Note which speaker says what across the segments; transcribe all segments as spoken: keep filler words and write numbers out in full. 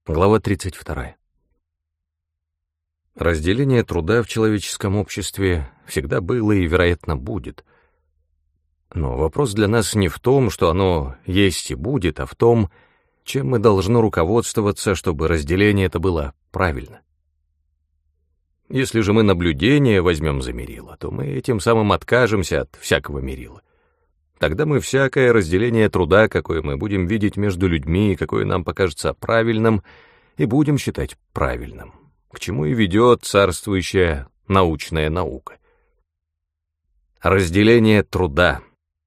Speaker 1: Глава тридцать вторая. Разделение труда в человеческом обществе всегда было и, вероятно, будет. Но вопрос для нас не в том, что оно есть и будет, а в том, чем мы должны руководствоваться, чтобы разделение это было правильно. Если же мы наблюдение возьмем за мерило, то мы этим самым откажемся от всякого мерила. Тогда мы всякое разделение труда, какое мы будем видеть между людьми, какое нам покажется правильным, и будем считать правильным, к чему и ведет царствующая научная наука. Разделение труда.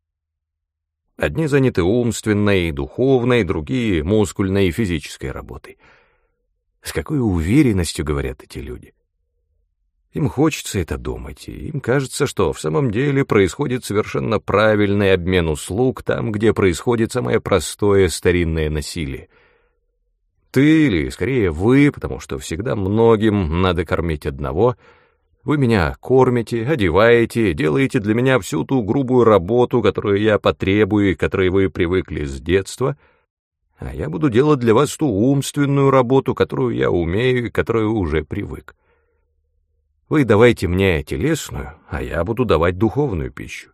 Speaker 1: Одни заняты умственной и духовной, другие — мускульной и физической работой. С какой уверенностью говорят эти люди. Им хочется это думать, и им кажется, что в самом деле происходит совершенно правильный обмен услуг там, где происходит самое простое старинное насилие. Ты, или скорее вы, потому что всегда многим надо кормить одного, вы меня кормите, одеваете, делаете для меня всю ту грубую работу, которую я потребую и к которой вы привыкли с детства, а я буду делать для вас ту умственную работу, которую я умею и к которой уже привык. Вы давайте мне телесную, а я буду давать духовную пищу.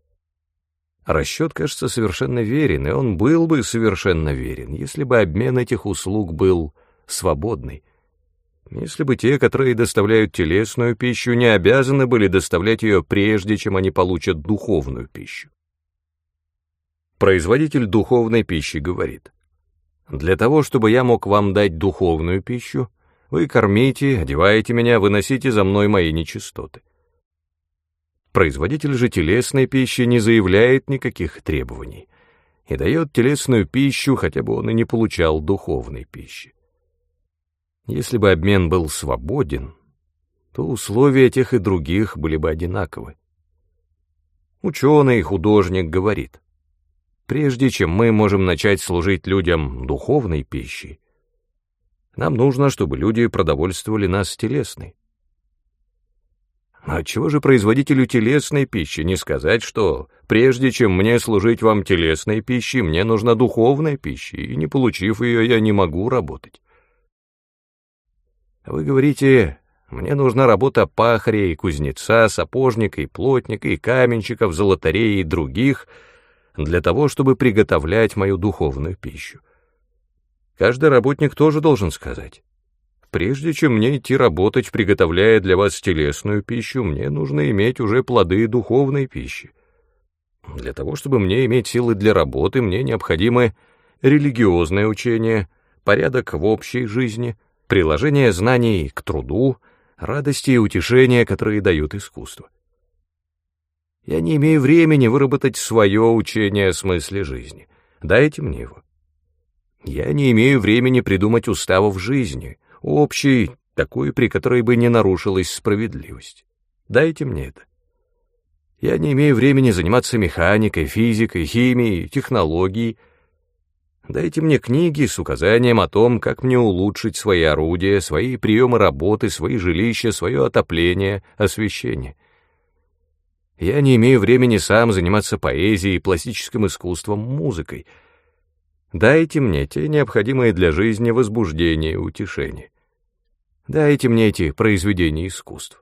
Speaker 1: Расчет, кажется, совершенно верен, и он был бы совершенно верен, если бы обмен этих услуг был свободный. Если бы те, которые доставляют телесную пищу, не обязаны были доставлять ее прежде, чем они получат духовную пищу. Производитель духовной пищи говорит: «Для того, чтобы я мог вам дать духовную пищу, вы кормите, одеваете меня, выносите за мной мои нечистоты». Производитель же телесной пищи не заявляет никаких требований и дает телесную пищу, хотя бы он и не получал духовной пищи. Если бы обмен был свободен, то условия тех и других были бы одинаковы. Ученый и художник говорит: прежде чем мы можем начать служить людям духовной пищей, нам нужно, чтобы люди продовольствовали нас телесной. А отчего же производителю телесной пищи не сказать, что прежде чем мне служить вам телесной пищей, мне нужна духовная пища, и не получив ее, я не могу работать? Вы говорите: мне нужна работа пахаря и кузнеца, сапожника и плотника, и каменщиков, золотарей и других, для того, чтобы приготовлять мою духовную пищу. Каждый работник тоже должен сказать: прежде чем мне идти работать, приготовляя для вас телесную пищу, мне нужно иметь уже плоды духовной пищи. Для того, чтобы мне иметь силы для работы, мне необходимы религиозное учение, порядок в общей жизни, приложение знаний к труду, радости и утешения, которые дают искусство. Я не имею времени выработать свое учение о смысле жизни. Дайте мне его. Я не имею времени придумать уставов жизни, общий, такой, при которой бы не нарушилась справедливость. Дайте мне это. Я не имею времени заниматься механикой, физикой, химией, технологией. Дайте мне книги с указанием о том, как мне улучшить свои орудия, свои приемы работы, свои жилища, свое отопление, освещение. Я не имею времени сам заниматься поэзией, пластическим искусством, музыкой. Дайте мне те необходимые для жизни возбуждения и утешения. Дайте мне эти произведения искусств.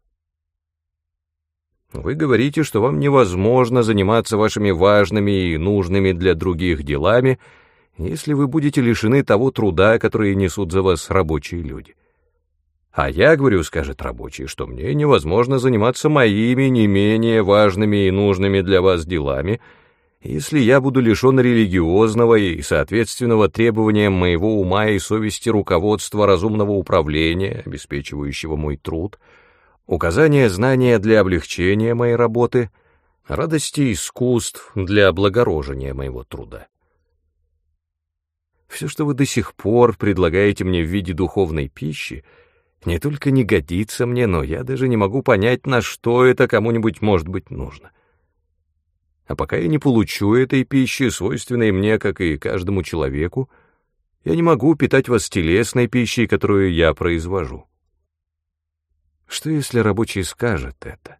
Speaker 1: Вы говорите, что вам невозможно заниматься вашими важными и нужными для других делами, если вы будете лишены того труда, который несут за вас рабочие люди. А я говорю, скажет рабочий, что мне невозможно заниматься моими не менее важными и нужными для вас делами, если я буду лишен религиозного и соответственного требованиям моего ума и совести руководства разумного управления, обеспечивающего мой труд, указания знания для облегчения моей работы, радости искусств для облагорожения моего труда. Все, что вы до сих пор предлагаете мне в виде духовной пищи, не только не годится мне, но я даже не могу понять, на что это кому-нибудь может быть нужно. А пока я не получу этой пищи, свойственной мне, как и каждому человеку, я не могу питать вас телесной пищей, которую я произвожу. Что, если рабочий скажет это?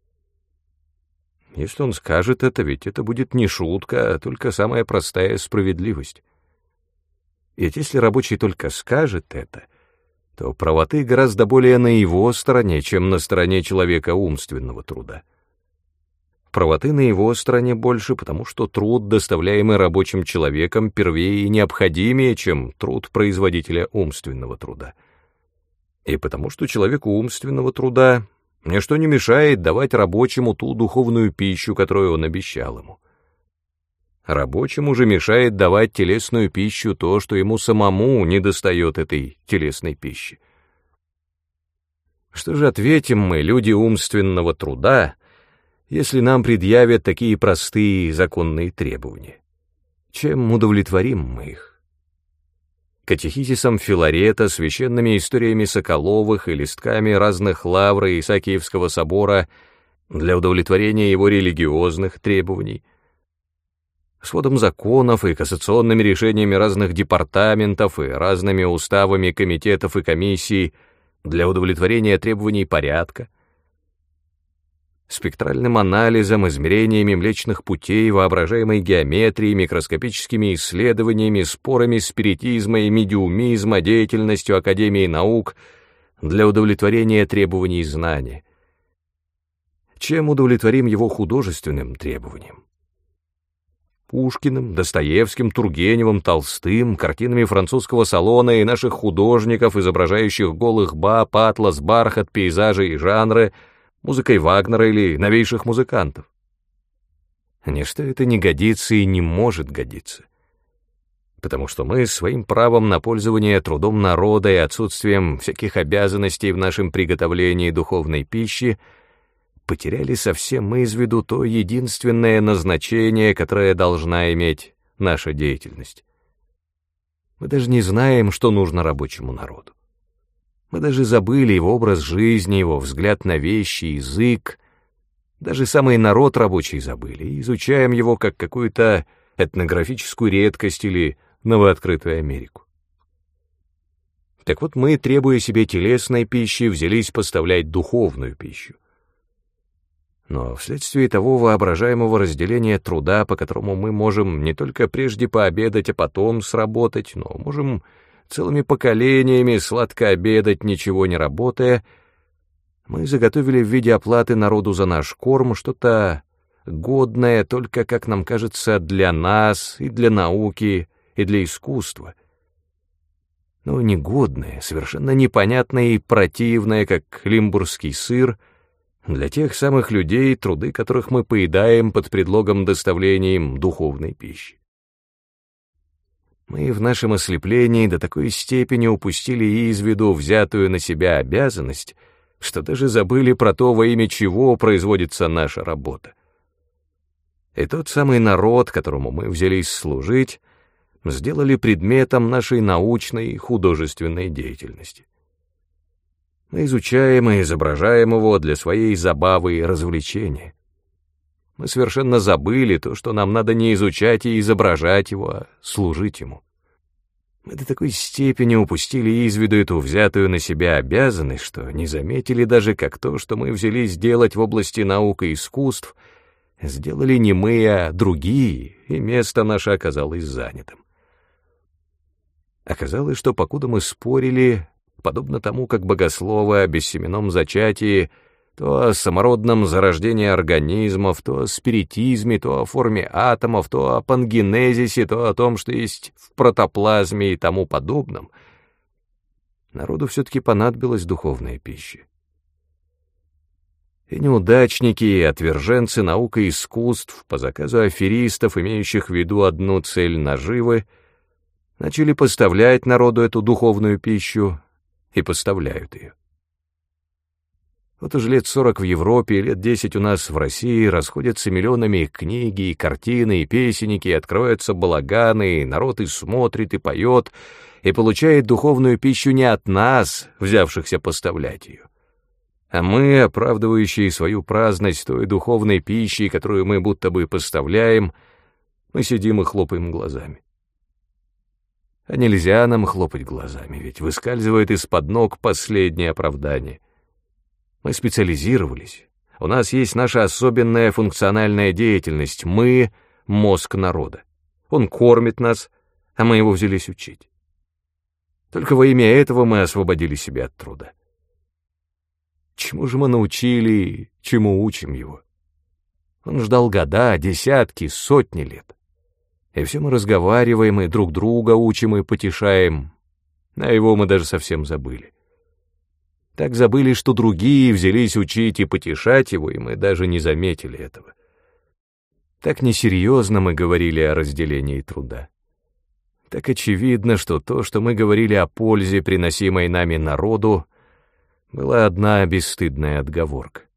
Speaker 1: Если он скажет это, ведь это будет не шутка, а только самая простая справедливость. Ведь если рабочий только скажет это, то правоты гораздо более на его стороне, чем на стороне человека умственного труда. Правоты на его стороне больше, потому что труд, доставляемый рабочим человеком, первее и необходимее, чем труд производителя умственного труда. И потому что человеку умственного труда ничто не мешает давать рабочему ту духовную пищу, которую он обещал ему. Рабочему же мешает давать телесную пищу то, что ему самому недостает этой телесной пищи. Что же ответим мы, люди умственного труда, если нам предъявят такие простые законные требования? Чем удовлетворим мы их? Катехизисом Филарета, священными историями Соколовых и листками разных лавр и Исаакиевского собора для удовлетворения его религиозных требований, сводом законов и кассационными решениями разных департаментов и разными уставами комитетов и комиссий для удовлетворения требований порядка, спектральным анализом, измерениями Млечных Путей, воображаемой геометрией, микроскопическими исследованиями, спорами спиритизма и медиумизма, деятельностью Академии наук для удовлетворения требований знания. Чем удовлетворим его художественным требованиям? Пушкиным, Достоевским, Тургеневым, Толстым, картинами французского салона и наших художников, изображающих голых баб, атлас, бархат, пейзажи и жанры, музыкой Вагнера или новейших музыкантов. Ничто это не годится и не может годиться, потому что мы своим правом на пользование трудом народа и отсутствием всяких обязанностей в нашем приготовлении духовной пищи потеряли совсем из виду то единственное назначение, которое должна иметь наша деятельность. Мы даже не знаем, что нужно рабочему народу. Мы даже забыли его образ жизни, его взгляд на вещи, язык. Даже самый народ рабочий забыли и изучаем его как какую-то этнографическую редкость или новооткрытую Америку. Так вот, мы, требуя себе телесной пищи, взялись поставлять духовную пищу. Но вследствие того воображаемого разделения труда, по которому мы можем не только прежде пообедать, а потом сработать, но можем целыми поколениями сладко обедать, ничего не работая, мы заготовили в виде оплаты народу за наш корм что-то годное только, как нам кажется, для нас и для науки, и для искусства. Но негодное, совершенно непонятное и противное, как лимбургский сыр, для тех самых людей, труды которых мы поедаем под предлогом доставления им духовной пищи. Мы в нашем ослеплении до такой степени упустили из виду взятую на себя обязанность, что даже забыли про то, во имя чего производится наша работа. И тот самый народ, которому мы взялись служить, сделали предметом нашей научной и художественной деятельности. Мы изучаем и изображаем его для своей забавы и развлечения. Мы совершенно забыли то, что нам надо не изучать и изображать его, а служить ему. Мы до такой степени упустили из виду эту взятую на себя обязанность, что не заметили даже, как то, что мы взялись делать в области наук и искусств, сделали не мы, а другие, и место наше оказалось занятым. Оказалось, что покуда мы спорили, подобно тому, как богословы о бессеменном зачатии, то о самородном зарождении организмов, то о спиритизме, то о форме атомов, то о пангенезисе, то о том, что есть в протоплазме и тому подобном, народу все-таки понадобилась духовная пища. И неудачники, и отверженцы наук и искусств, по заказу аферистов, имеющих в виду одну цель наживы, начали поставлять народу эту духовную пищу и поставляют ее. Вот уже лет сорок в Европе и лет десять у нас в России расходятся миллионами и книги, и картины, и песенники, и откроются балаганы, и народ и смотрит, и поет, и получает духовную пищу не от нас, взявшихся поставлять ее. А мы, оправдывающие свою праздность той духовной пищей, которую мы будто бы поставляем, мы сидим и хлопаем глазами. А нельзя нам хлопать глазами, ведь выскальзывает из-под ног последнее оправдание. Мы специализировались. У нас есть наша особенная функциональная деятельность. Мы — мозг народа. Он кормит нас, а мы его взялись учить. Только во имя этого мы освободили себя от труда. Чему же мы научили, чему учим его? Он ждал года, десятки, сотни лет. И все мы разговариваем, и друг друга учим, и потешаем. А его мы даже совсем забыли. Так забыли, что другие взялись учить и потешать его, и мы даже не заметили этого. Так несерьезно мы говорили о разделении труда. Так очевидно, что то, что мы говорили о пользе, приносимой нами народу, была одна бесстыдная отговорка.